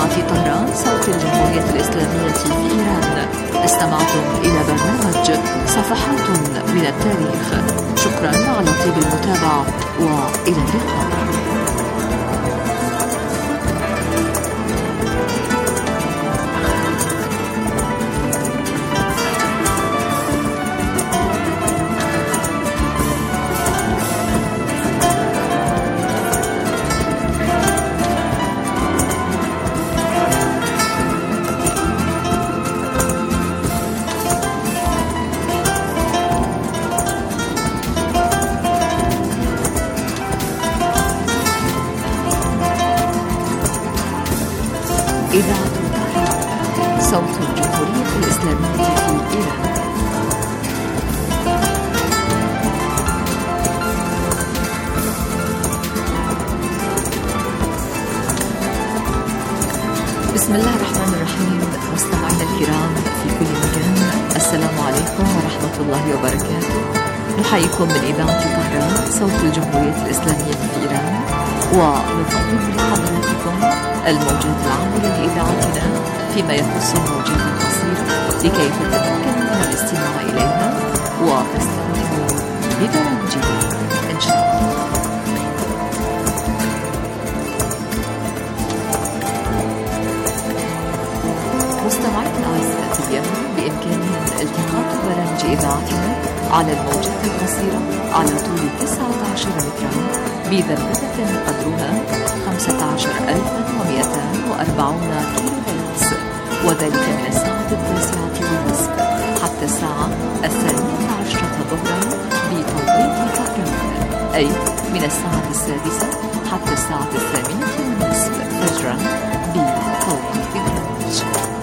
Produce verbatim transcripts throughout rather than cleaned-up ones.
إذاعة طهران صوت الجمهورية الإسلامية في إيران. استمعتم إلى برنامج صفحات من التاريخ. شكرا على طيب المتابعة وإلى اللقاء. إذاعة طهران صوت الجمهورية الإسلامية في إيران. بسم الله الرحمن الرحيم. مستمعينا الكرام في كل مكان، السلام عليكم ورحمة الله وبركاته. نحييكم من إذاعة طهران صوت الجمهورية الإسلامية في إيران، ونقدم لحضراتكم الموجات العامة لإذاعتنا فيما يخص الموجات القصيرة لكي تتمكنوا من الاستماع إليها وتستمتعوا ببرامجها إن شاء الله. مستمعينا الأعزاء، اليوم بإمكانهم التقاط برامج إذاعتنا على الموجات القصيرة على طول تسعة عشر مترا بذبذبة قدرها خمسة عشر ألفا ومئتان وأربعون كيلو هرتز، وذلك من الساعة التاسعة والنصف حتى الساعة الثانية عشرة ظهرا بتوقيت طهران، أي من الساعة السادسة حتى الساعة الثامنة والنصف فجرا بتوقيت غرينتش.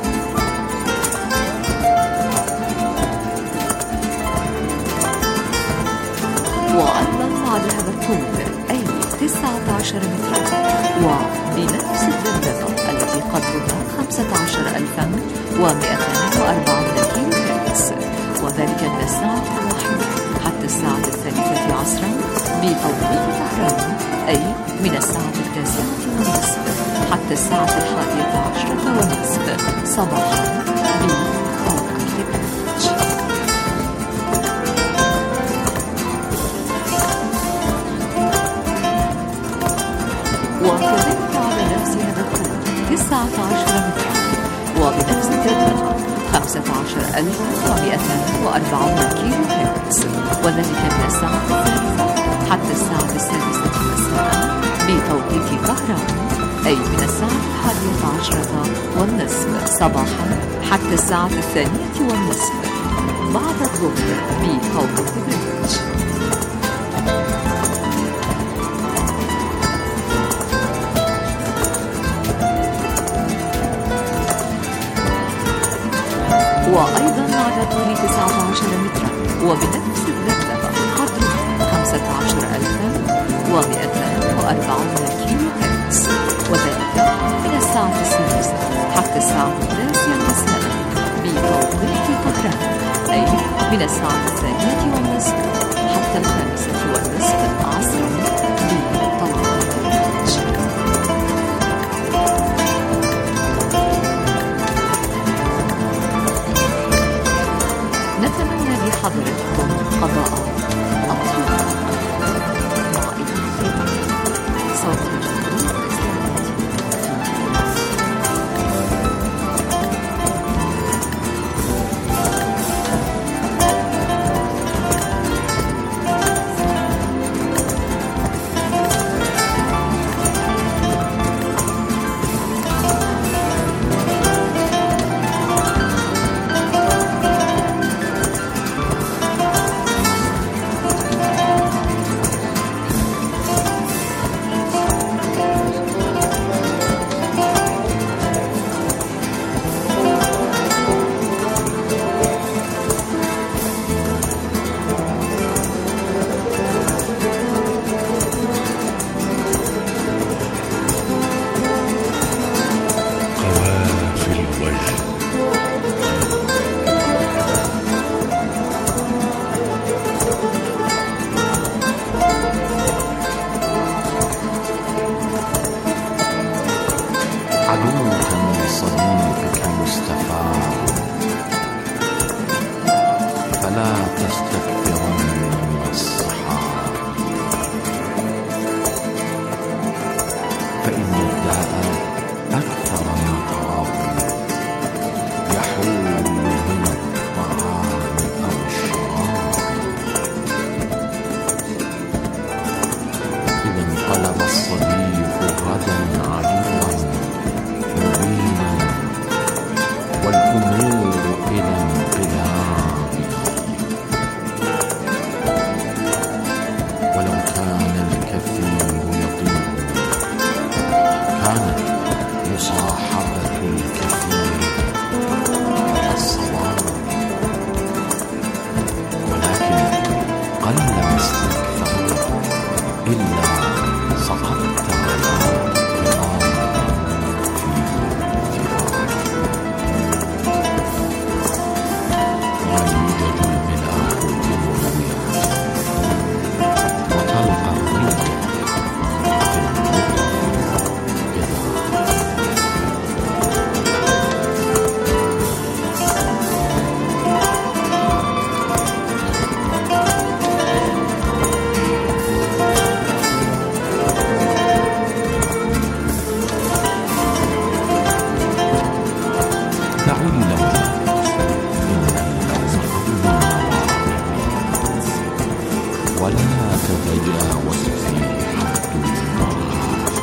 وأيضا على هذا الطول أي تسعة عشر مترا وبنفس الذبذبة التي قدرها خمسة عشر ألفا ومئتان وأربعون كيلو هرتز، وذلك من الساعة الواحدة حتى الساعة الثالثة عصرا بتوقيت طهران، أي من الساعة التاسعة والنصف حتى الساعة الحادية عشرة والنصف صباحا بتوقيت غرينتش. وكذلك على نفس هذا الطول تسعة عشر مترا وبنفس الذبذبة خمسة عشر ألفا ومئتان وأربعون كيلو هرتز، وذلك من الساعة الثالثة حتى الساعة السادسة مساء بتوقيت طهران، أي من الساعة الحادية عشرة والنصف صباحا حتى الساعة الثانية والنصف بعد الظهر بتوقيت غرينتش. وأيضا على طول تسعة عشر مترا وبنفس الذبذبة قدرها خمسة عشر ألفا ومئتان وأربعون كيلو هرتز، وذلك من الساعة السادسة حتى الساعة التاسعة مساء بتوقيت طهران، أي من الساعة الثانية والنصف حتى الخامسة والنصف عصرا بتوقيت غرينتش. نتمنى لحضرتكم قضاء أطيب مع إذاعة صوت الجمهورية الإسلامية. تستكثر إلا سقطت على رقاب فيه انفراد. ويوجد الملاح بمروية وتلقى الريح في المطر ولا تتجاوز في حد الراحة،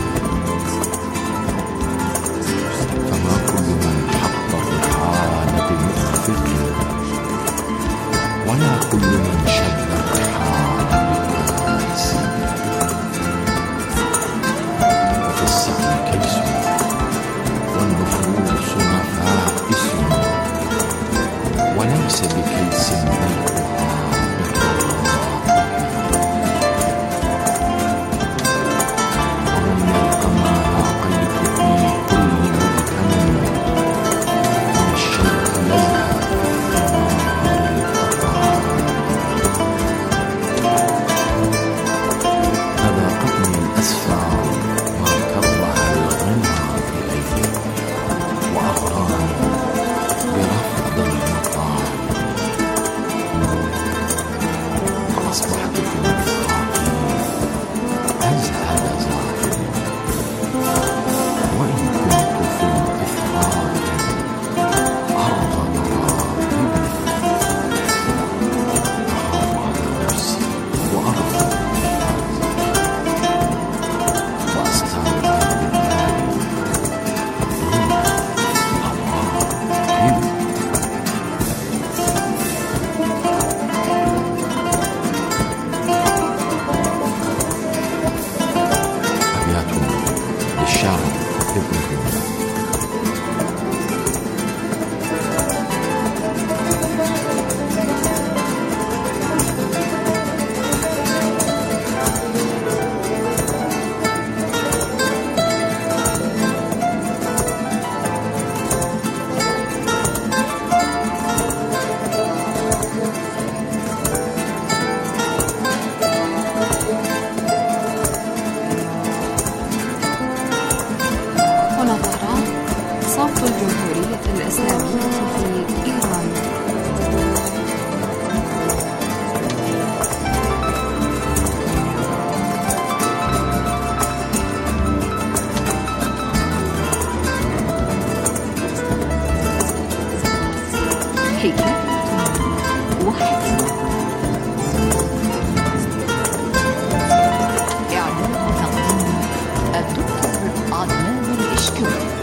فما كل من حط الرحال بمخفق، ولا كل من شد الرحال بكاس. وفي السعي كيس والنفوس نفائس، وليس بكيس بيعها الجمهورية الإسلامية في إيران. حكاية واحد. إعداد وتقديم الدكتور عدنان الإشكوري.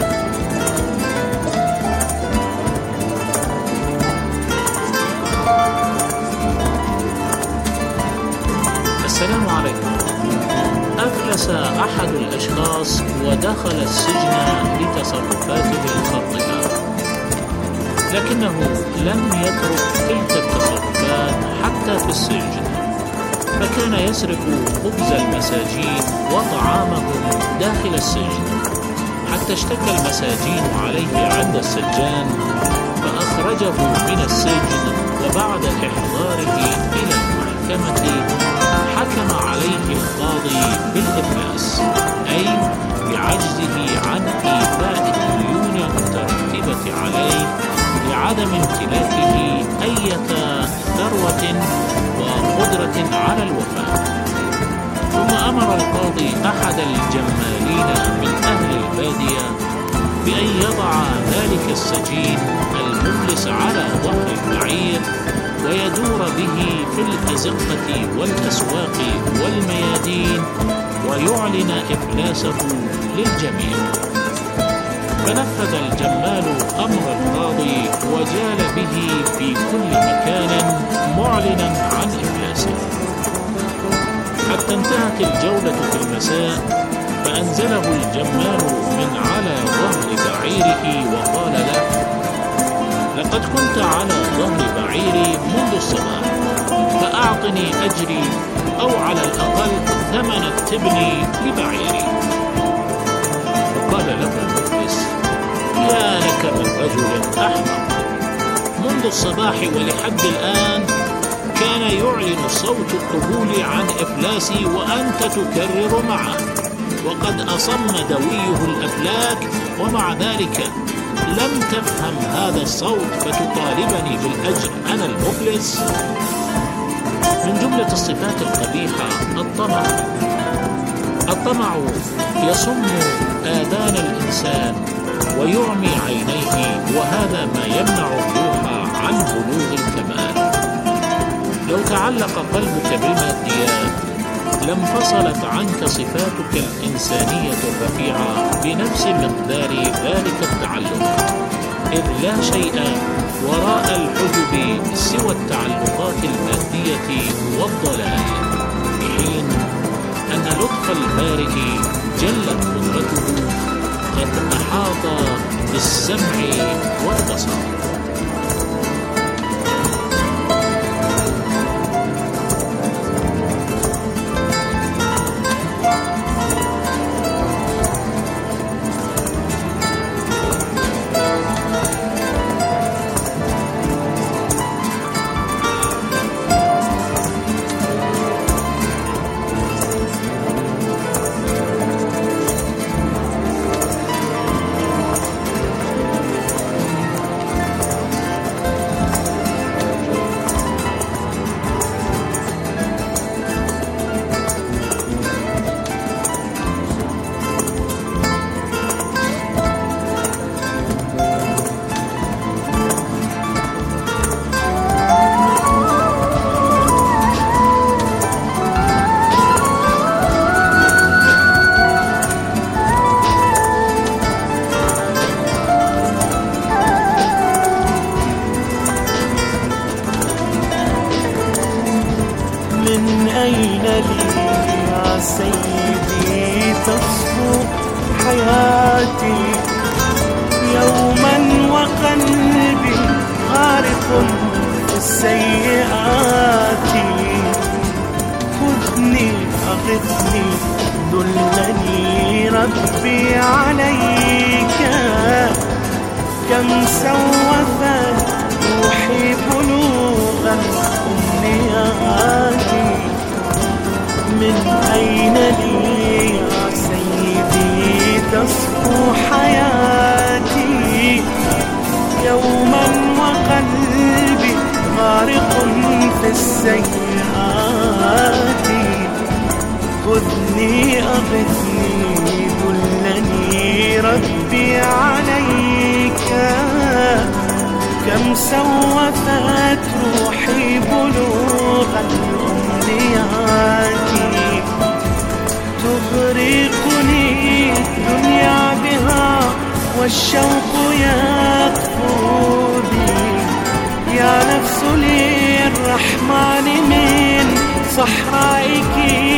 السلام عليكم. أفلس أحد الأشخاص ودخل السجن لتصرفاته الخاطئة، لكنه لم يترك تلك التصرفات حتى في السجن، فكان يسرق خبز المساجين وطعامهم داخل السجن، حتى اشتكى المساجين عليه عند السجان فأخرجه من السجن، وبعد إحضاره إلى المحكمة حكم عليه القاضي بالإفلاس، أي بعجزه عن إيفاء الديون المترتبة عليه لعدم امتلاكه أية ثروة وقدرة على الوفاء. ثم أمر القاضي أحد الجمالين من أهل البادية بأن يضع ذلك السجين المفلس على ظهر البعير ويدور به في الأزقة والأسواق والميادين ويعلن إفلاسه للجميع. فنفذ الجمال أمر القاضي وجال به في كل مكان معلنا عن إفلاسه، حتى انتهت الجولة في المساء، فأنزله الجمال من على ظهر بعيره وقال له: لقد كنت على ظهر بعيري منذ الصباح، فأعطني أجري أو على الأقل ثمن التبن لبعيري. فقال له المفلس: يا لك من رجل أحمق، منذ الصباح ولحد الآن كان يعلن صوت القبول عن إفلاسي وأنت تكرر معه، وقد أصم دويه الأفلاك، ومع ذلك لم تفهم هذا الصوت فتطالبني بالأجر أنا المفلس. من جملة الصفات القبيحة الطمع. الطمع يصم آذان الإنسان ويعمي عينيه، وهذا ما يمنع الروح عن بلوغ الكمال. لو تعلق قلبك بالماديات لانفصلت عنك صفاتك الإنسانية الرفيعة بنفس مقدار ذلك التعلق، إذ لا شيء وراء الحجب سوى التعلقات المادية والضلال، في حين أن لطف البارئ جلت قدرته قد أحاط بالسمع والبصر. من أين لي يا سيدي تصفو حياتي يوما وقلبي غارق في السيئات؟ خذني أغثني دلني ربي عليك، كم سوفت روحي بلوغا أمنياتي. من أين لي يا سيدي تصفو حياتي يوما وقلبي غارق في السيئات؟ خذني أغثني دلني ربي عليك، كم سوفت روحي بلوغ الأمنيات. تغرقني الدنيا بها والشوق يقفو بي، يا نفس للرحمن من صحرائك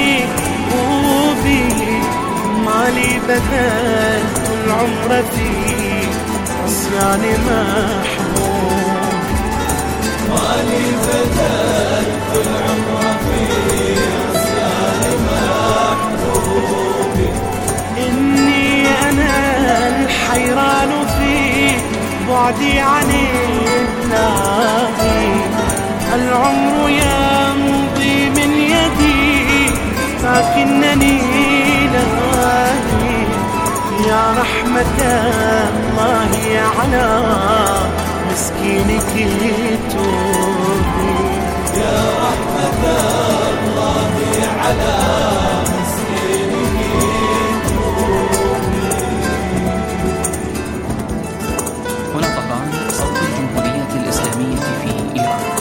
قوبي. ما لي بذلت العمر في عصيان محبوب، ما لي بذلت العمر في عصيان محبوب. إني أنا الحيران في بعدي عن الله، العمر يمضي من يدي لكنني لاهي. يا رحمة الله على مسكينك توبي، يا رحمة الله على مسكينك توبي. هنا طبعا صوت الجمهورية الإسلامية في إيران.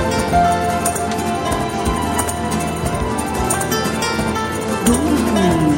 دوركم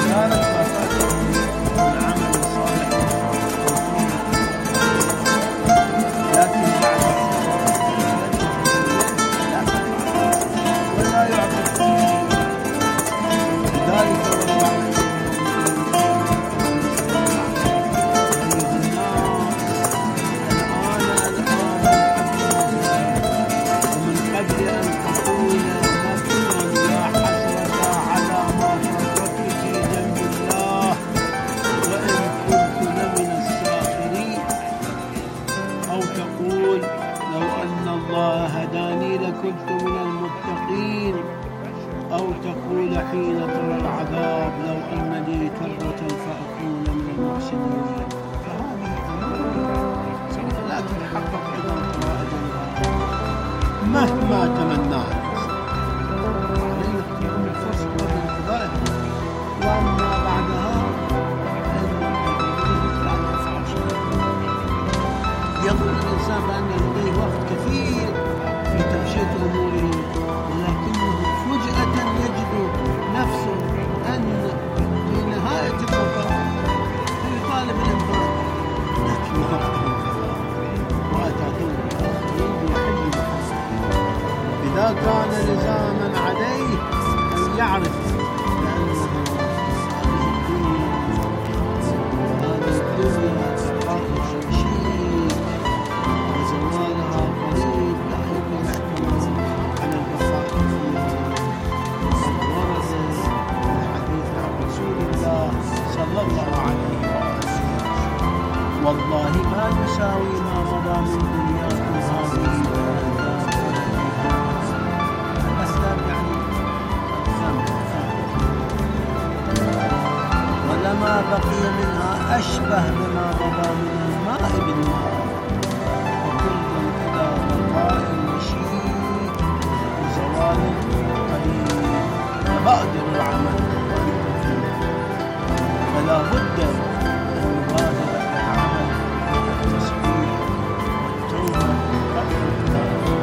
زيارة ما فاته من عمل صالح لكن بعد ولا يعبد ذلك والله كنت من المتقين، أو تقول حين ترى العذاب لو أن لي كرة فأكون من المحسنين. لا تتحقق إذا فوائد مهما تمناه علينا اغتنام الفرصة قبل انقضائها، وأما بعدها لا ينفع شيء. يظن الإنسان بأن لديه وقت كثير في تمشية أموره، ولكنه فجأة يجد نفسه أن في نهاية الفترة يطالب الانفاق، لكن وقته انقضى وأتعطون الآخرين بيحل محاسن. إذا كان لزاما عليه أن يعرف بأنه هذه الدنيا آخر شيء وزوالها قريب، لا يمكن الاعتماد على البقاء فيها. ورد الحديث عن رسول الله صلى الله عليه وسلم: والله ما يساوي ما مضى من دنياكم هذه الأسباب، يعني ولما بقي منها أشبه بما مضى من الماء بالماء، وكل إلى بقاء مشيء وزوال قليل. فبادر العمل فلا بد أن نبادر العمل والتسبيح والتوبة قبل الناس.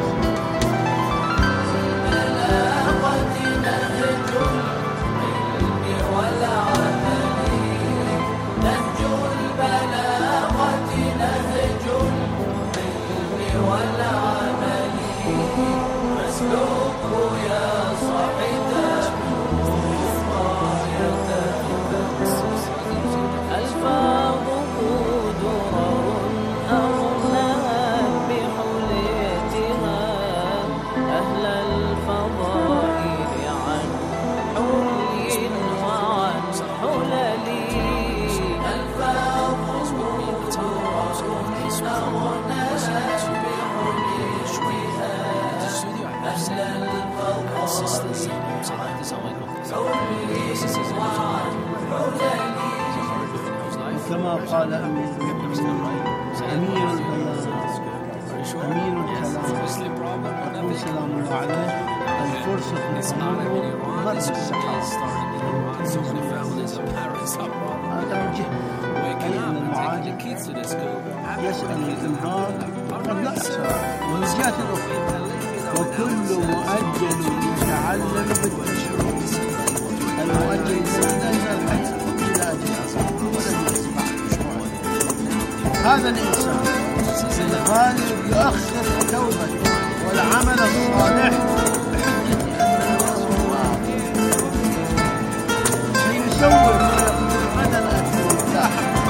كما قال أمير أمير أمير الكلام أقول سلام الله عليه: الفرصة الأمور مرض السحاب. هذا من جهة، أي أن المعالج يسأل الإنذار قد لا يسأل. ومن جهة أخرى وكل مؤجل يتعلم بالتشريع. المؤجل لا يزال إلى أجل هذا الإنسان الغالب يؤخر توبته والعمل الصالح بحجة أنه يسوي ما يقول غدا أكون لا حق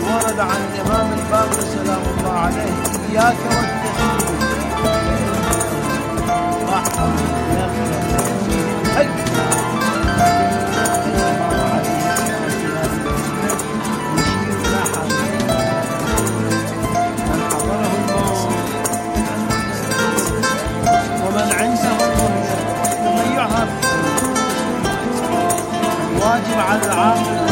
ورد عن الإمام الباقر سلام الله عليه: إياك والتشديد. ومن عنده يضيعها. الواجب على العاقل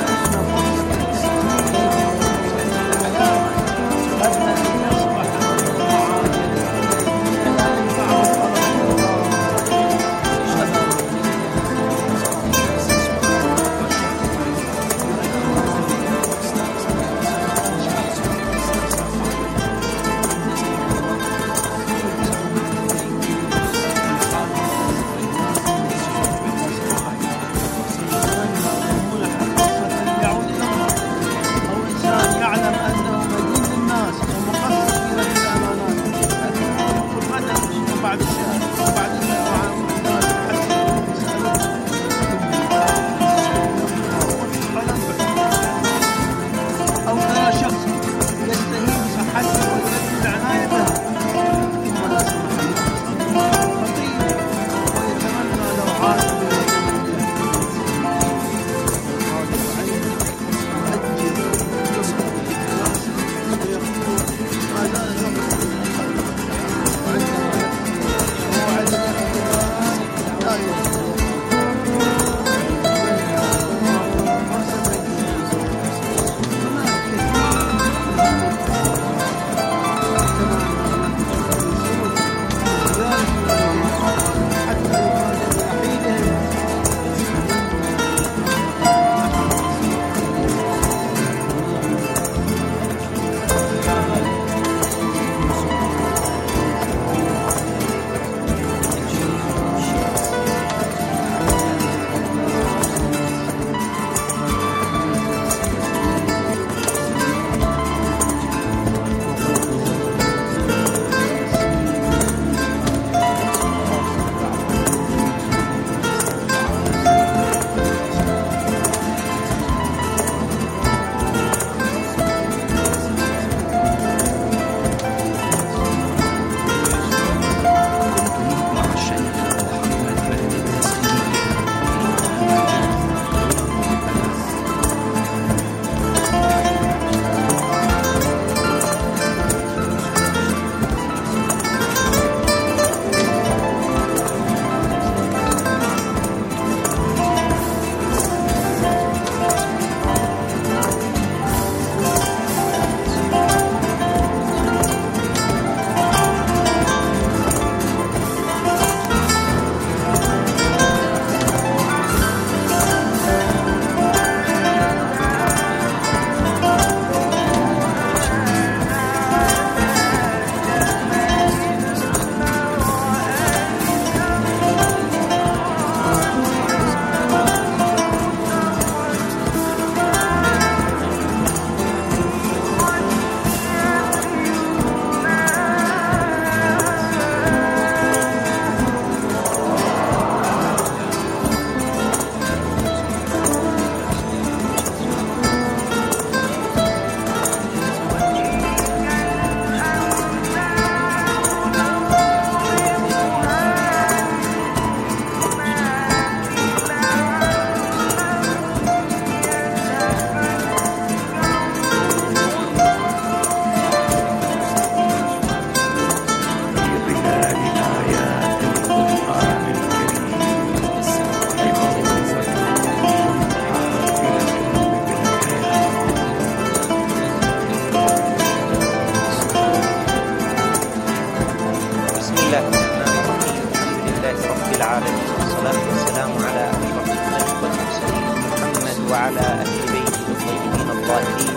وعلى أهل بيته الطيبين الطاهرين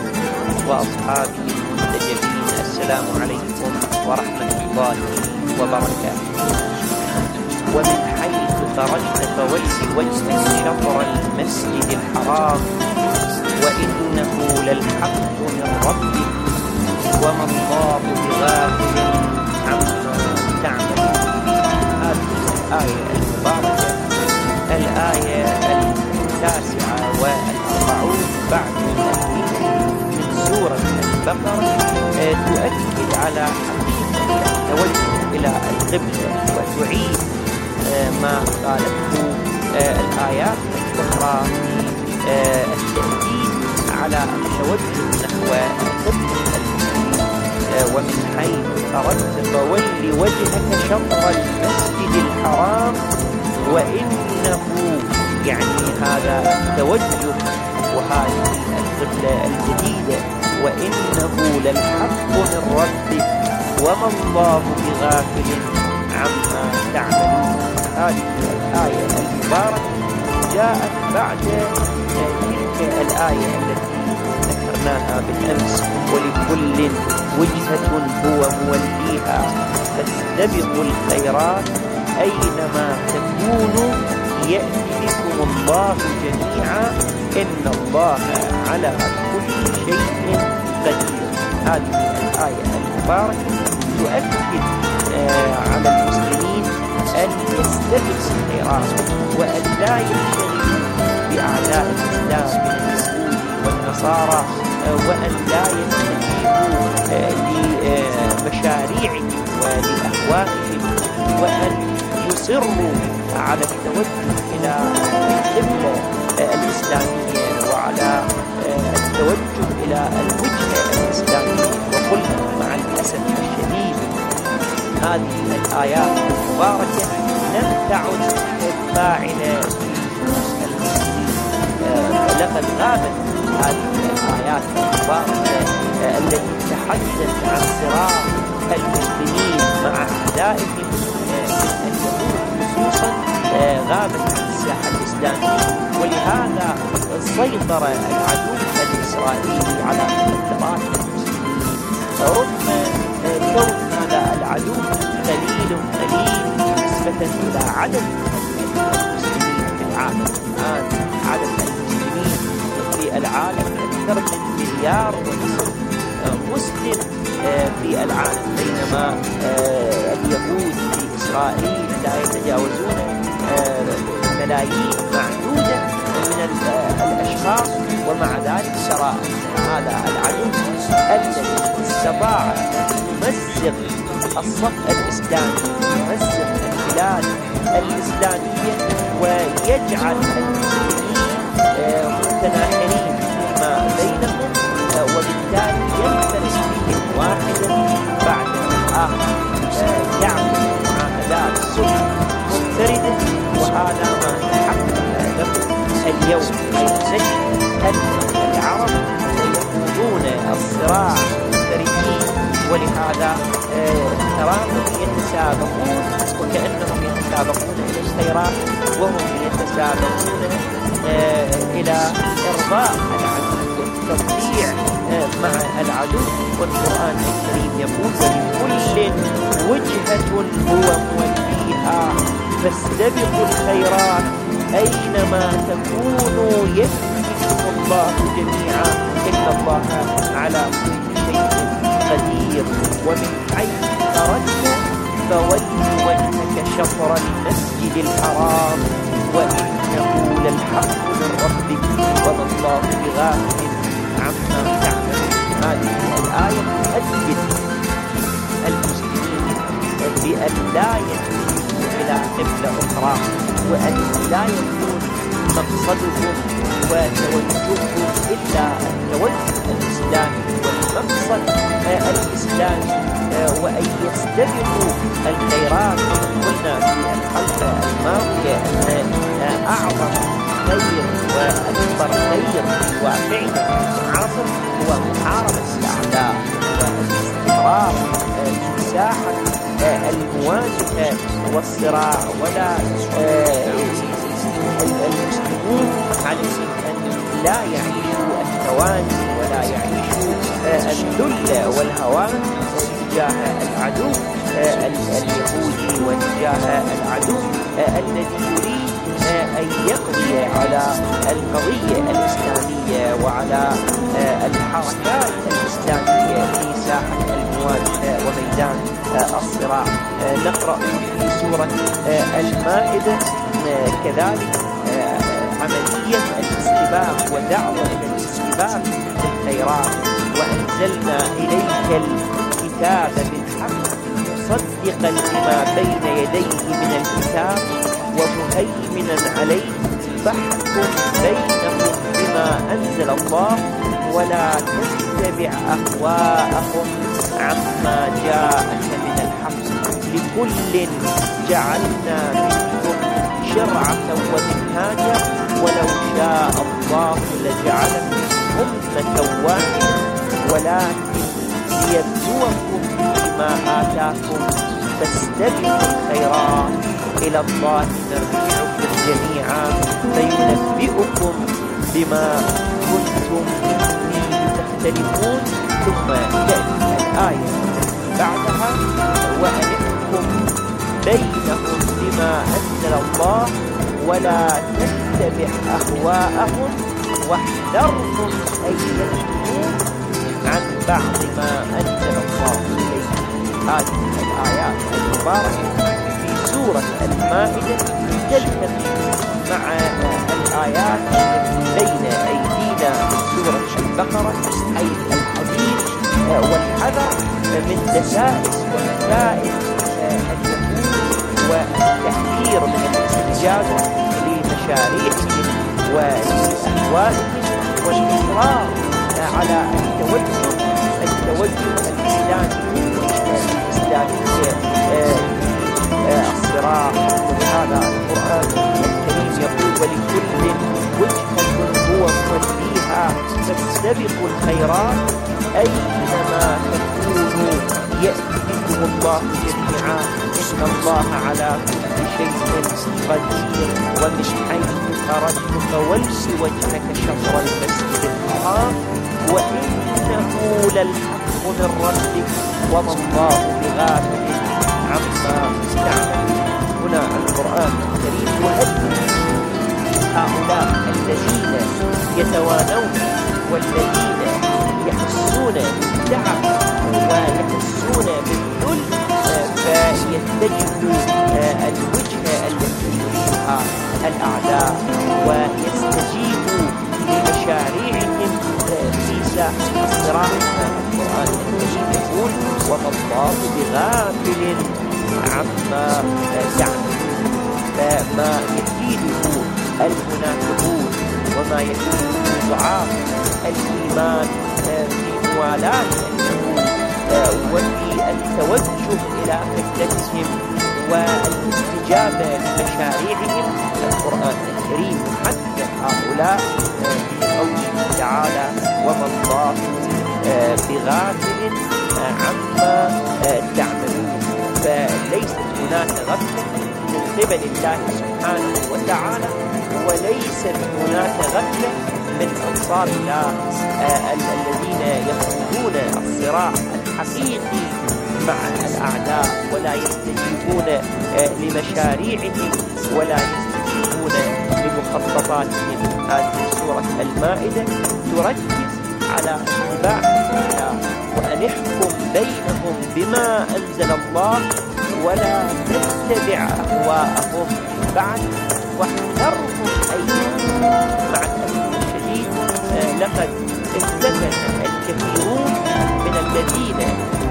وأصحابه المنتجبين. السلام عليكم ورحمة الله وبركاته. ومن حيث خرجت فول وجهك شطر المسجد الحرام وإنه للحق من ربك وما الله بغافل عما تعمل. هذه الآية المباركة الآية التاسعة والأربعون بعد التهليل من سورة البقرة تؤكد على حقيقة التوجه إلى القبلة وتعيد ما قالته الآيات الأخرى في التأكيد على التوجه نحو قبلة المسلمين. ومن حيث خرجت فول وجهك شطر المسجد الحرام وإنه يعني هذا التوجه وهذه القبلة الجديدة وإنه للحق من ربك وما الله بغافل عما تعملون. هذه الآية المباركة جاءت بعد تلك الآية التي ذكرناها بالأمس: ولكل وجهة هو موليها فاستبقوا الخيرات أينما تكونوا يأتي بكم الله جميعا إن الله على كل شيء قدير. هذه الآية المباركة تؤكد على المسلمين أن يستبقوا الخيرات وأن لا ينشغلوا بأعداء الإسلام من اليهود والنصارى وأن لا يستجيبوا لمشاريعهم ولأهوائهم وأن يصروا على التوجه إلى القبلة الإسلامية وعلى التوجه إلى الوجهة الإسلامية. وقلنا مع الأسف الشديد هذه الآيات المباركة لم تعد فاعلة في نفوس المسلمين، لقد غابت هذه الآيات المباركة التي تحدث عن صراع المسلمين مع أعدائهم اليهود خصوصا، غابت عن الساحة الإسلامية. ولهذا سيطر العدو الإسرائيلي على مقدرات المسلمين رغم كون هذا العدو قليل قليل نسبة إلى عدد المسلمين في العالم. الآن عدد المسلمين في العالم أكثر من مليار ونصف مسلم في العالم، بينما اليهود في إسرائيل لا يتجاوزون ملايين معدودة من الأشخاص، ومع ذلك ترى هذا العدو الذي استطاع يمزق الصف الإسلامي يمزق البلاد الإسلامية ويجعل المسلمين متناحرين فيما بينهم، وبالتالي ينفرس فيهم واحدا بعد الآخر يعمل معاهدات صلح منفردة. وهذا ما تحقق له اليوم، حيث نجد أن العرب يخوضون الصراع منفردين، ولهذا تراهم يتسابقون وكأنهم يتسابقون إلى الخيرات وهم يتسابقون إلى إرضاء العدو والتطبيع مع العدو. والقرآن الكريم يقول: ولكل وجهة هو موليها فاستبقوا الخيرات أينما تكونوا يأتي بكم الله جميعا إن الله على كل شيء قدير. ومن حيث خرجت فول وجهك شطر المسجد الحرام وإنه للحق من ربك وما الله بغافل عما تعملون. هذه الآية تؤكد المسلمين بأن لا يتجهوا إلى قبلة أخرى، وأن لا يكون مقصدهم وتوجههم إلا التوجه الإسلامي والمقصد الإسلامي، وأن يستبقوا الخيرات. قلنا في الحلقة الماضية أن أعظم خير وأكبر خير في واقعنا المعاصر هو محاربة الأعداء والاستمرار في ساحة المواجهة والصراع. ولا المسلمون عليهم أن لا يعيشوا التواني ولا يعيشوا الذل والهوان تجاه العدو اليهودي وتجاه العدو الذي يريد أن يقضي على القضية الإسلامية وعلى الحركات الإسلامية في ساحة المواجهة وميدان الصراع. نقرأ في سورة المائدة كذلك عملية الاستباق ودعوة إلى الاستباق بالخيرات: وأنزلنا أنزلنا إليك الكتاب بالحق مصدقا لما بين يديه من الكتاب ومهيمنا عليه فاحكم بينهم بما أنزل الله ولا تتبع أهواءهم عما جاءك من الحق لكل جعلنا منكم شرعة ومنهاجا ولو شاء الله لجعلكم أمة واحدة ولكن ليبلوكم فيما آتاكم فاستبقوا الخيرات إلى الله مرجعكم جميعا فينبئكم بما كنتم فيه تختلفون. ثم تأتي الآية بعدها وأنحكم بينهم بما أنزل الله ولا تتبع أهواءهم واحذرهم أن يفتنوك عن بعض ما أنزل الله إليك. هذه الآيات المباركة في سورة المائدة تلتقي مع الآيات بين أيدينا من سورة البقرة أي الحديث والحذر من دسائس ونتائج اليهود والتحذير من الاستجابة لمشاريعهم ولأهوائهم والإصرار على التوجه التوجه الإسلامي الإسلامي الصراع. وبهذا القرآن الكريم يقول ولكل وجهة هو موليها فاستبقوا الخيرات أينما تكونوا يأتي بكم الله جميعا إن الله على كل شيء قدير. ومن حيث خرجت فول وجهك شطر المسجد الحرام وإنه للحق من ربك وما الله بغافل عما تعمل. هنا القرآن الكريم يهدد هؤلاء الذين يتوانون والذين يحسون بالتعب ويحسون بالذل فيتجهوا الوجهة التي يريدها الأعداء ويستجيبوا لمشاريعهم في ساحة الصراع. القرآن الكريم يقول وما الله بغافل عما يعملون. فما يكيده المنافقون وما يكيده ضعاف الإيمان في موالاة اليهود وفي التوجه إلى قبلتهم والاستجابة لمشاريعهم. القرآن الكريم يحذر هؤلاء بقوله تعالى وما الله بغافل عما تعملون. فليست هناك غفلة من قبل الله سبحانه وتعالى وليست هناك غفلة من أنصار الله الذين يخوضون الصراع الحقيقي مع الأعداء ولا يستجيبون لمشاريعهم ولا يستجيبون لمخططاتهم. هذه سورة المائدة تركز على اتباع الله وأنحكم بينهم بما أنزل الله ولا تتبع أهواءهم بعد واحذرهم أيضا. مع الأسف الشديد لقد اختفت الكثيرون من الذين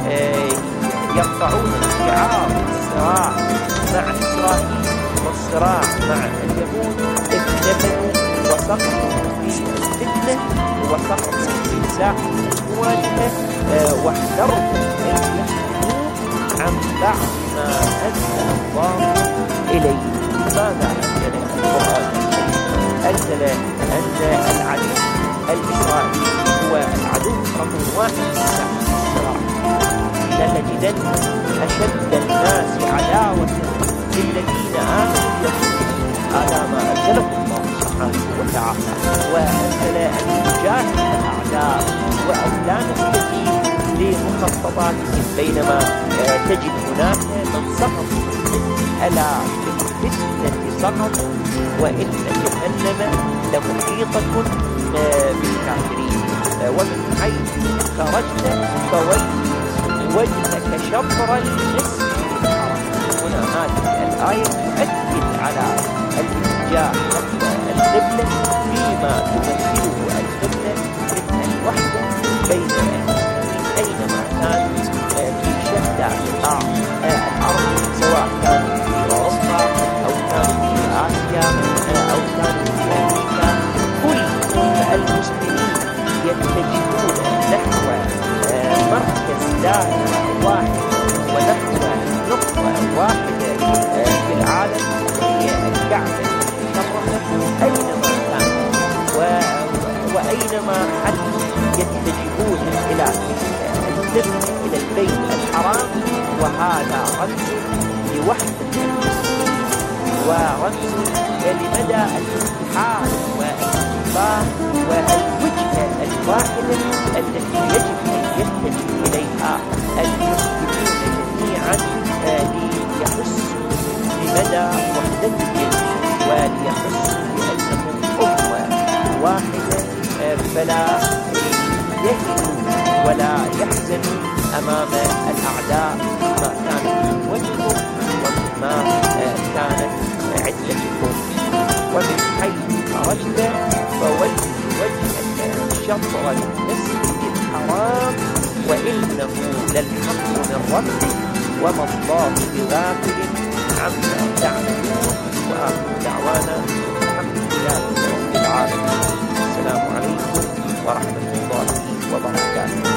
يقطعون شعار الصراع مع إسرائيل والصراع مع اليهود اختفوا وسقطوا في الفتنة وسقطوا في ساحة المواجهة واحذرهم أن يفتنوا عن بعض ما أنزل الله إليه. ماذا أنزل القرآن الكريم؟ أنزل أن العدو الإسرائيلي هو العدو رقم واحد في ساحة الصراع. لنجدن أشد الناس عداوة للذين آمنوا اليهود. هذا ما أنزله الله سبحانه وتعالى وأنزل أن نجاهد الأعداء وأن لا نستجيب لمخططاتهم بينما تجد هناك من سقط ألا في الفتنة سقط وإن جهنم لمحيطة بالكافرين. ومن حيث خرجت فول وجهك شطر المسجد الحرام. هنا هذه الآية تؤكد على الاتجاه نحو القبلة فيما تمثله القبلة مثل الوحدة بين مدى قطاع الأرض، سواء كانوا في أوروبا أو كانوا في آسيا أو كانوا في أمريكا. كل المسلمين يتجهون نحو مركز دائرة واحد ونحو نقطة واحدة في العالم، هي الكعبة المشرفة أينما كانت وأينما حدث يتجهون إلى الذبح إلى البيت الحرام، وهذا رمز لوحدة المسلمين ورمز لمدى الاتحاد والاتفاق والوجهة الواحدة التي يجب أن يتجه إليها المسلمون جميعا ليحسوا بمدى وحدتهم وليحسوا بأنهم أمة واحدة، فلا يهنوا ولا يحزنوا أمام الأعداء ما كانت قوتهم وما كانت عدتهم. ومن حيث خرجت فوجه وجهك شطر المسجد الحرام وإنه للحق من ربك وما الله بغافل عما تعملون. وآخر دعوانا الحمد لله رب العالمين. السلام عليكم ورحمة الله وبركاته.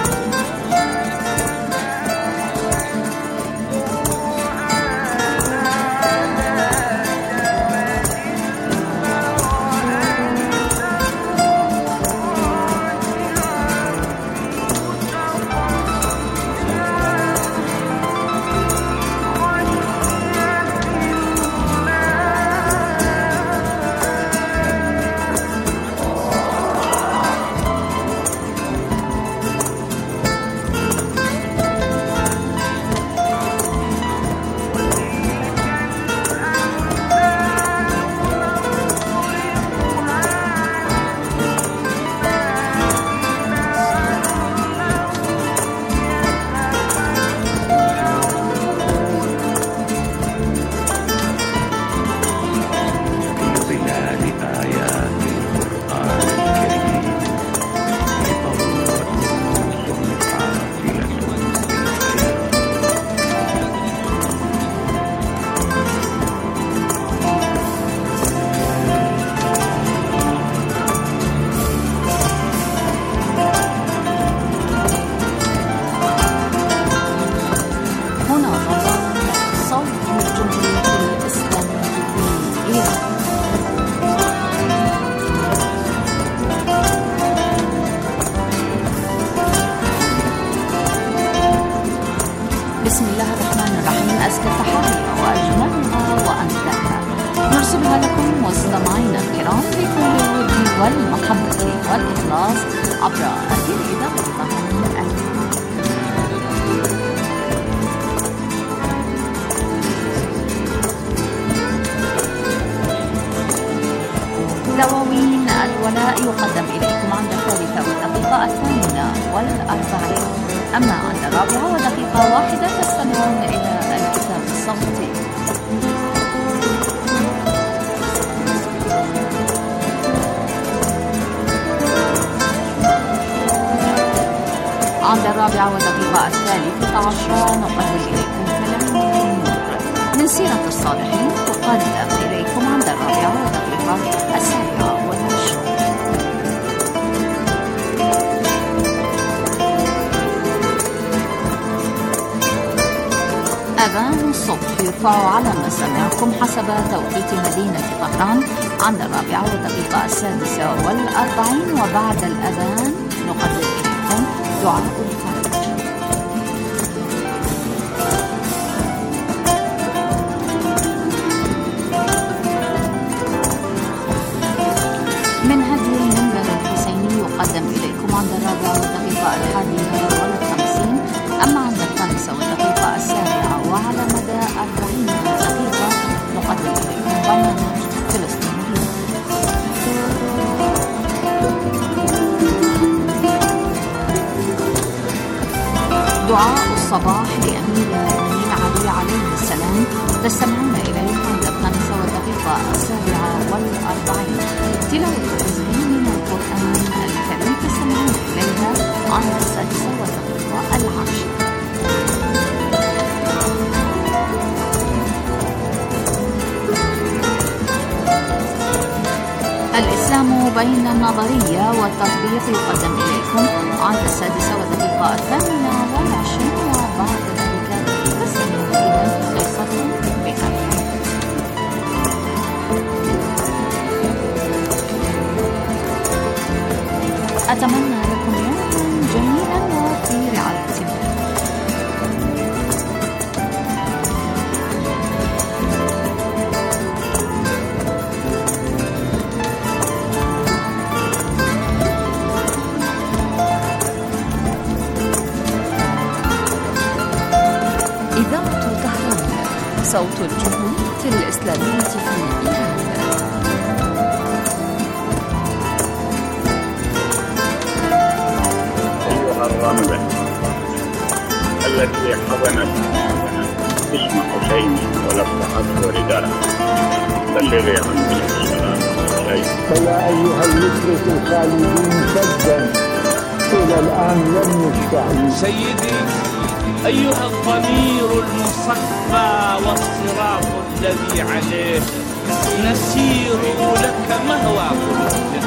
بسم الله الرحمن الرحيم. أزكى التحايا وأجملها وأمثلها نرسلها لكم مستمعينا الكرام بكل الود والمحبة والإخلاص عبر أثير إذاعة القاهرة. دواوين الولاء يقدم إليكم عند الثالثة والدقيقة الثامنة والأربعين، أما عند الرابعة ودقيقة واحدة تستمعون إلى الكتاب الصوتي. عند الرابعة ودقيقة الثالثة عشرة نقدم إليكم كلام من سيرة الصالحين، تقدم إليكم عند الرابعة ودقيقة السابعة والعشرين. أذان الصبح يرفع على مسامعكم حسب توقيت مدينة طهران عند الرابعة ودقيقة السادسة والأربعين، وبعد الأذان نقدم إليكم دعاء الفرج. من هدي المنبر الحسيني يقدم إليكم عند الرابعة والدقيقة الحادية والخمسين، أما عند الخامسة والدقيقة السابعة وعلى مدى أربعين دقيقة نقدم إليكم برنامج فلسطينيين. دعاء الصباح لأمير المؤمنين علي عليه السلام تستمعون إليه عند الخامسة والدقيقة السابعة والأربعين. تلاوة جزء من القرآن الكريم تستمعون إليها عند السادسة والدقيقة العاشرة. بين النظرية والتطبيق يقدم إليكم عند السادسة والدقيقة الثامنة والعشرين، وبعد ذلك تستمعون إلى قصة بقلب. أتمنى لكم يوما جميلا وفي رعاية الله. إذاعة طهران، صوت الجمهورية الإسلامية في إيران. أيها الرملة التي حضنت اسم حسين ولفحته رداء، بلغي عني السلام عليك. فيا أيها المشرك الخالدين سجا إلى الآن لم يشتعل. سيدي أيها الضمير المصفى والصراط الذي عليه نسير لك مهوى قلوبنا.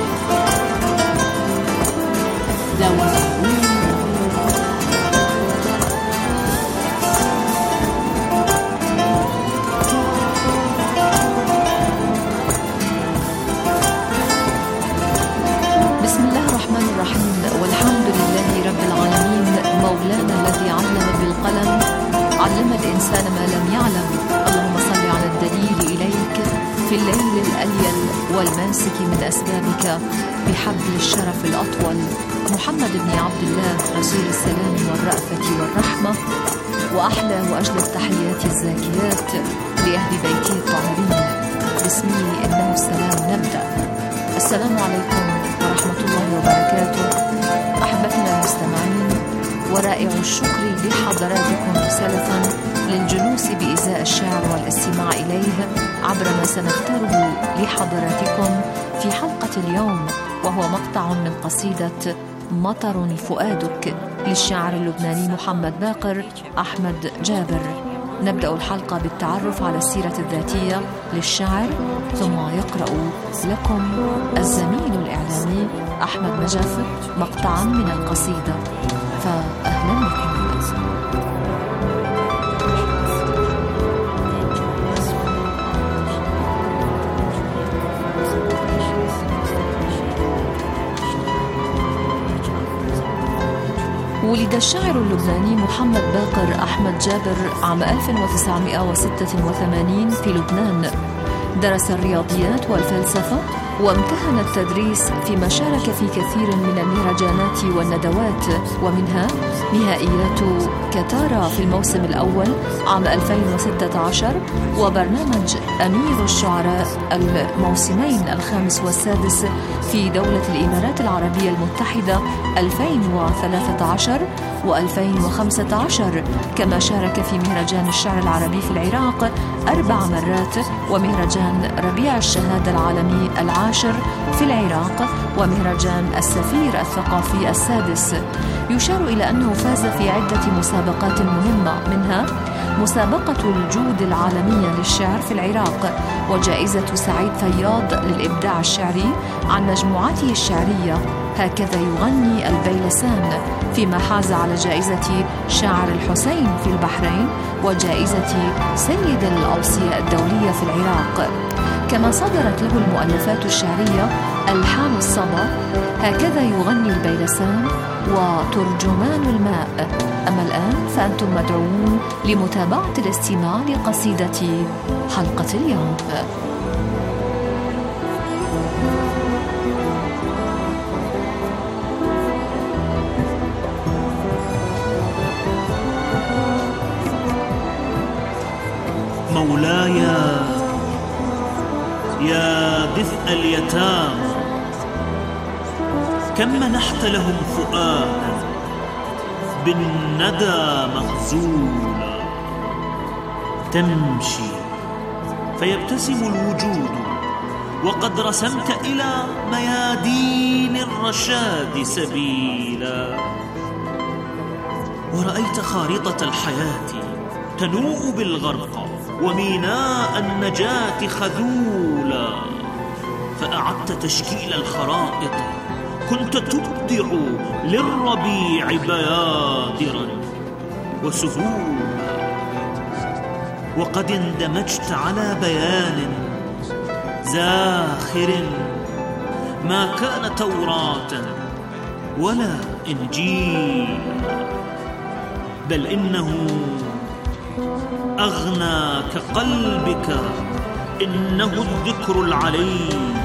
بسم الله الرحمن الرحيم، والحمد لله رب العالمين، مولانا الذي علم بالقلم، علم الإنسان ما لم يعلم. اللهم صل على الدليل إليك في الليل الأليل والماسك من أسبابك بحبل الشرف الأطول، محمد بن عبد الله رسول السلام والرأفة والرحمة، وأحلى وأجل التحيات الزاكيات لأهل بيته الطاهرين. باسمه إنه السلام نبدأ. السلام عليكم ورحمة الله وبركاته أحبتنا المستمعين، ورائع الشكر لحضراتكم سلفا للجلوس بإزاء الشعر والاستماع إليه عبر ما سنختاره لحضراتكم في حلقة اليوم، وهو مقطع من قصيدة مطر فؤادك للشاعر اللبناني محمد باقر أحمد جابر. نبدأ الحلقة بالتعرف على السيرة الذاتية للشاعر، ثم يقرأ لكم الزميل الإعلامي أحمد نجف مقطعا من القصيدة. فأهلا بكم. ولد الشاعر اللبناني محمد باقر أحمد جابر عام ألف وتسعمائة وستة وثمانين في لبنان. درس الرياضيات والفلسفة وامتهن التدريس، فيما شارك في كثير من المهرجانات والندوات، ومنها نهائيات كتارا في الموسم الأول عام ألفين وستة عشر، وبرنامج أمير الشعراء الموسمين الخامس والسادس في دولة الإمارات العربية المتحدة ألفين وثلاثة عشر وألفين وخمسة عشر. كما شارك في مهرجان الشعر العربي في العراق أربع مرات، ومهرجان ربيع الشهادة العالمي العاشر في العراق، ومهرجان السفير الثقافي السادس. يشار إلى أنه فاز في عدة مسابقات مهمة، منها مسابقة الجود العالمية للشعر في العراق، وجائزة سعيد فياض للإبداع الشعري عن مجموعته الشعرية هكذا يغني البيلسان، فيما حاز على جائزة شاعر الحسين في البحرين، وجائزة سيد الأوصياء الدولية في العراق. كما صدرت له المؤلفات الشعرية ألحان الصبا هكذا يغني البيلسان وترجمان الماء. أما الآن فأنتم مدعوون لمتابعة الاستماع لقصيدة حلقة اليوم. مولاي يا دفء اليتامى، كم منحت لهم فؤادا بالندى مغزولا، تمشي فيبتسم الوجود وقد رسمت إلى ميادين الرشاد سبيلا، ورأيت خارطة الحياة تنوء بالغرق وميناء النجاة خذولا، فأعدت تشكيل الخرائط، كنت تبدع للربيع بيادرا وسهولا، وقد اندمجت على بيان زاخر ما كان توراة ولا إنجيل، بل إنه أغنى كقلبك، إنه الذكر العلي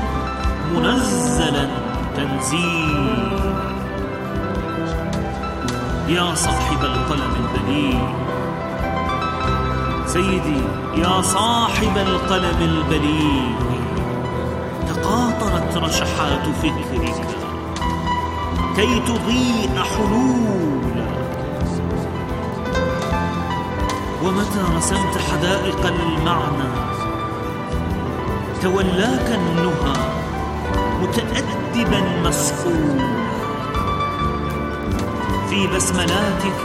منزلا تنزيلا. يا صاحب القلم البليغ سيدي، يا صاحب القلم البليغ، تقاطرت رشحات فكرك كي تضيء حلولا، ومتى رسمت حدائق المعنى تولاك النهى متأدبا مسؤولا. في بسملاتك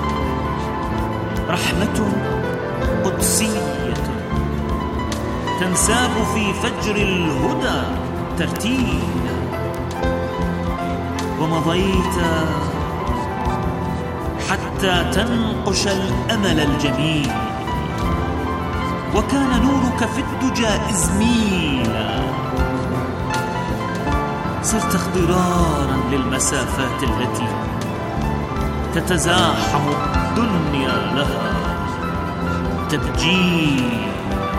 رحمة قدسية تنساب في فجر الهدى ترتيلا، ومضيت حتى تنقش الأمل الجميل، وكان نورك في الدجى إزميلا. صرت اخضرارا للمسافات التي تتزاحم الدنيا لها تبجيل.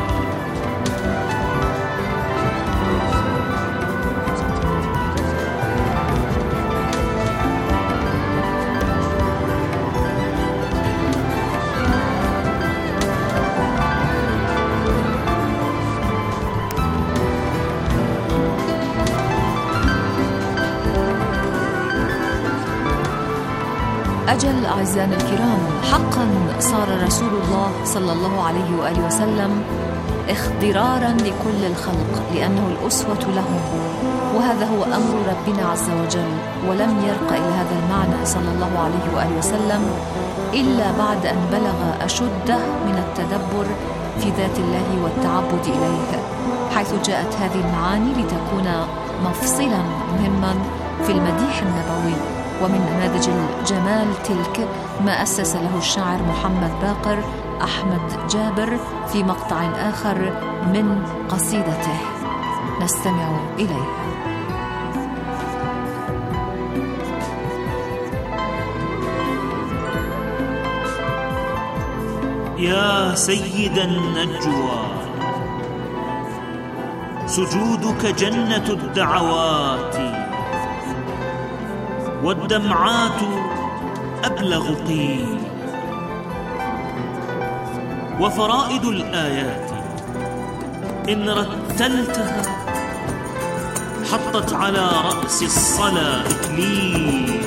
أجل أعزائنا الكرام، حقا صار رسول الله صلى الله عليه وآله وسلم اخضرارا لكل الخلق، لأنه الأسوة لهم، وهذا هو أمر ربنا عز وجل. ولم يرق إلى هذا المعنى صلى الله عليه وآله وسلم إلا بعد أن بلغ أشده من التدبر في ذات الله والتعبد إليه، حيث جاءت هذه المعاني لتكون مفصلا مهما في المديح النبوي. ومن نماذج الجمال تلك ما أسس له الشاعر محمد باقر أحمد جابر في مقطع آخر من قصيدته، نستمع إليها. يا سيد النجوى، سجودك جنة الدعوات، والدمعات أبلغ قيل، وفرائد الآيات إن رتلتها حطت على رأس الصلاة إكليل،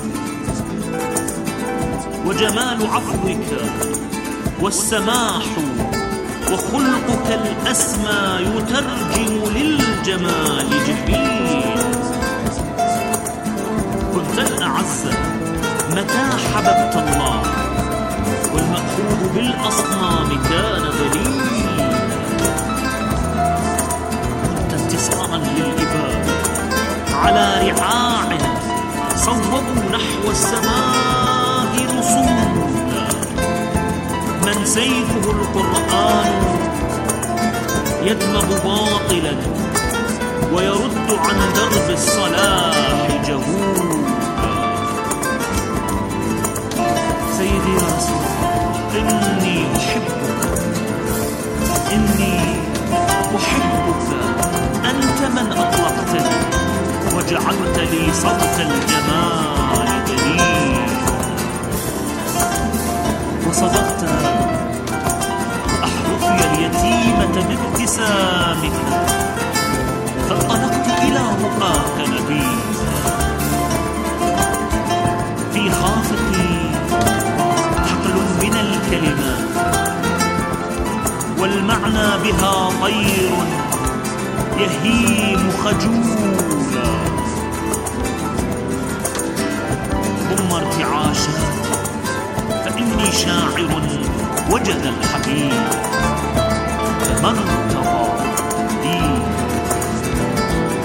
وجمال عفوك والسماح وخلقك الأسمى يترجم للجمال جبين. كنت الأعز متى حببت الله، والمأخوذ بالأصنام كان ذليلا. كنت انتصارا للعباد على رعاع صوبوا نحو السماء رسولا، من سيفه القرآن يدمغ باطلا ويرد عن درب الصلاح جهولا. سيدي يا رسول الله، إني أحبك، إني أحبك، أنت من أطلقتني وجعلت لي صوت الجمال دليل، وصدقت أحرفي اليتيمة بابتسامك، فانطلقت إلى رؤاك نبيل. في خافقي حقل من الكلمات، والمعنى بها طير يهيم خجولا. ضم ارتعاشات فإني شاعر وجد الحبيب، فمن ارتضى لي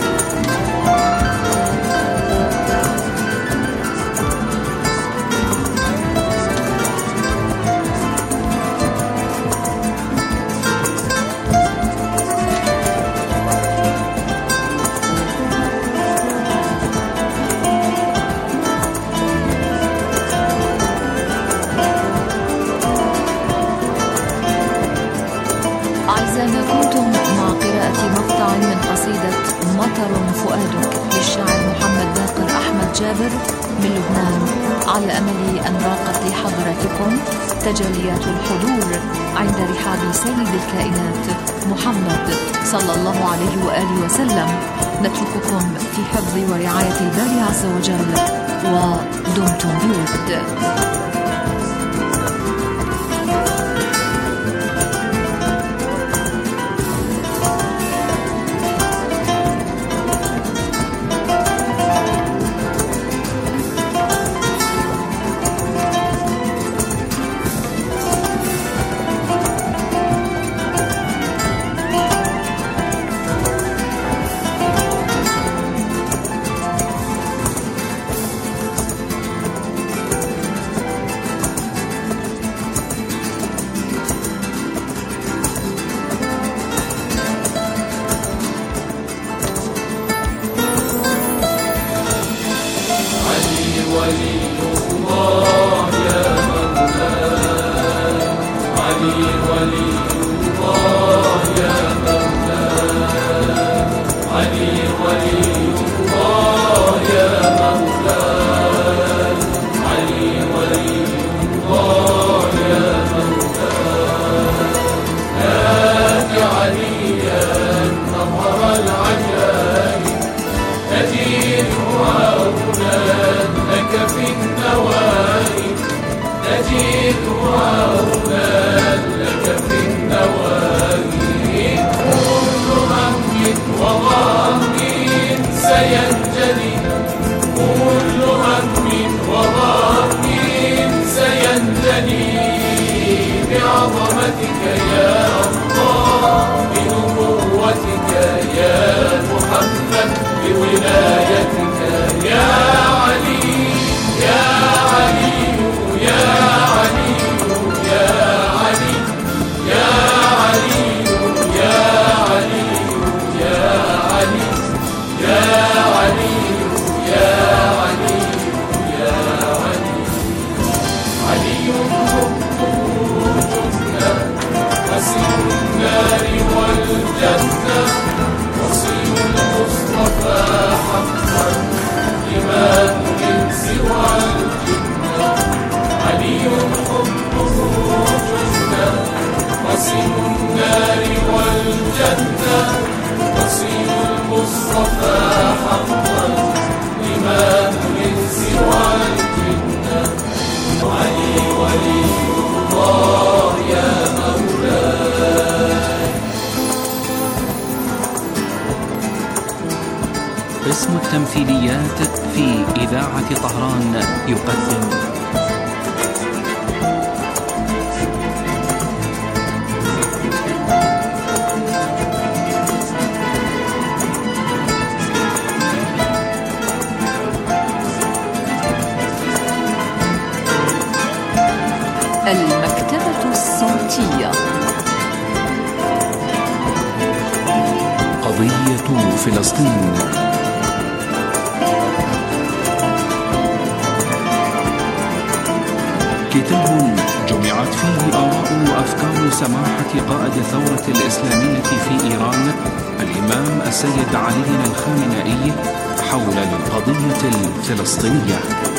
مذكر فؤادك للشاعر محمد باقر أحمد جابر من لبنان، على أمل أن راقت لحضراتكم تجليات الحضور عند رحاب سيد الكائنات محمد صلى الله عليه وآله وسلم. نترككم في حفظ ورعاية الباري عز وجل، ودمتم بود. قسم التمثيليات في إذاعة طهران يقدم المكتبة الصوتية. قضية فلسطين. كتاب جمعت فيه آراء وأفكار سماحة قائد الثورة الإسلامية في إيران الإمام السيد علي الخامنئي حول القضية الفلسطينية.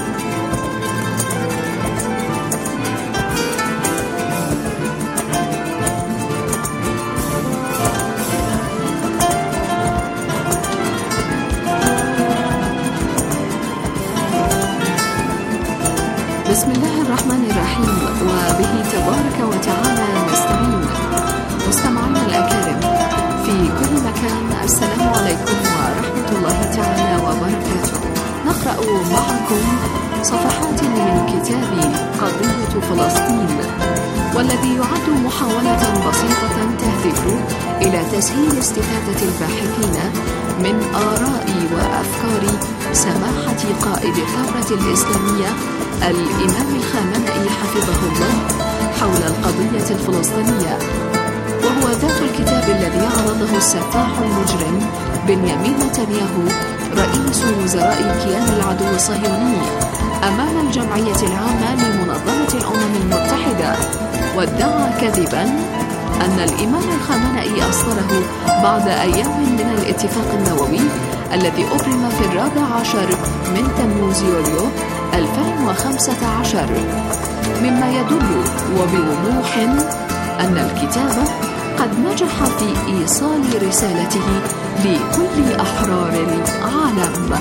بسم الله الرحمن الرحيم، وبه تبارك وتعالى نستعين. مستمعينا الأكارم في كل مكان، السلام عليكم ورحمة الله تعالى وبركاته. نقرأ معكم صفحات من كتاب قضية فلسطين، والذي يعد محاولة بسيطة تهدف إلى تسهيل استفادة الباحثين من آراء وأفكار سماحة قائد الثورة الإسلامية الإمام الخامنئي حفظه الله حول القضية الفلسطينية، وهو ذات الكتاب الذي عرضه السفاح المجرم بنيامين نتنياهو رئيس وزراء كيان العدو الصهيوني أمام الجمعية العامة لمنظمة الأمم المتحدة، وادعى كذبا أن الإمام الخامنئي أصدره بعد أيام من الاتفاق النووي الذي أبرم في الرابع عشر من تموز يوليو ألفين وخمسة عشر، مما يدل وبوضوح أن الكتاب قد نجح في إيصال رسالته لكل أحرار العالم.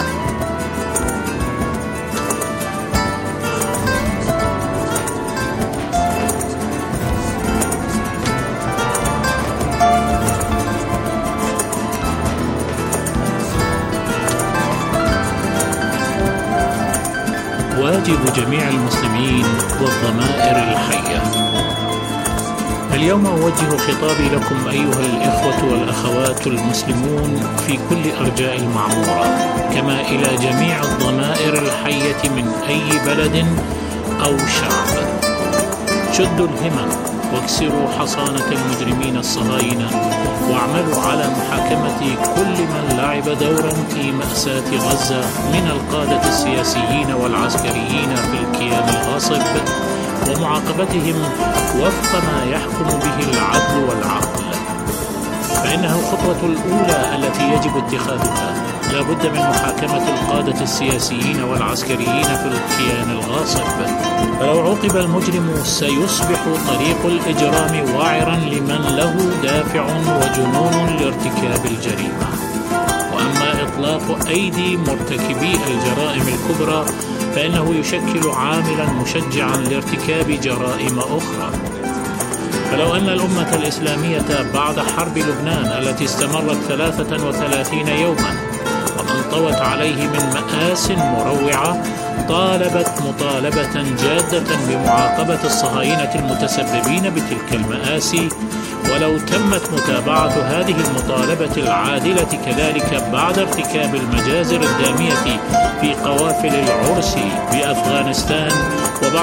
واجب جميع المسلمين والضمائر الحية. اليوم أوجه خطابي لكم أيها الإخوة والأخوات المسلمون في كل أرجاء المعمورة، كما إلى جميع الضمائر الحية من أي بلد أو شعب. شدوا الهمم واكسروا حصانة المجرمين الصهاينة، واعملوا على محاكمة كل من لعب دورا في مأساة غزة من القادة السياسيين والعسكريين في الكيان الغاصب، ومعاقبتهم وفق ما يحكم به العدل والعقل، فإنها الخطوة الأولى التي يجب اتخاذها. لا بد من محاكمة القادة السياسيين والعسكريين في الكيان الغاصب، فلو عوقب المجرم سيصبح طريق الإجرام وعرا لمن له دافع وجنون لارتكاب الجريمة. وأما إطلاق أيدي مرتكبي الجرائم الكبرى فإنه يشكل عاملا مشجعا لارتكاب جرائم أخرى. فلو أن الأمة الإسلامية بعد حرب لبنان التي استمرت ثلاثة وثلاثين يوما ومن طوت عليه من مآس مروعة طالبت مطالبة جادة بمعاقبة الصهاينة المتسببين بتلك المآسي، ولو تمت متابعة هذه المطالبة العادلة كذلك بعد ارتكاب المجازر الدامية في قوافل العرس بأفغانستان وبعد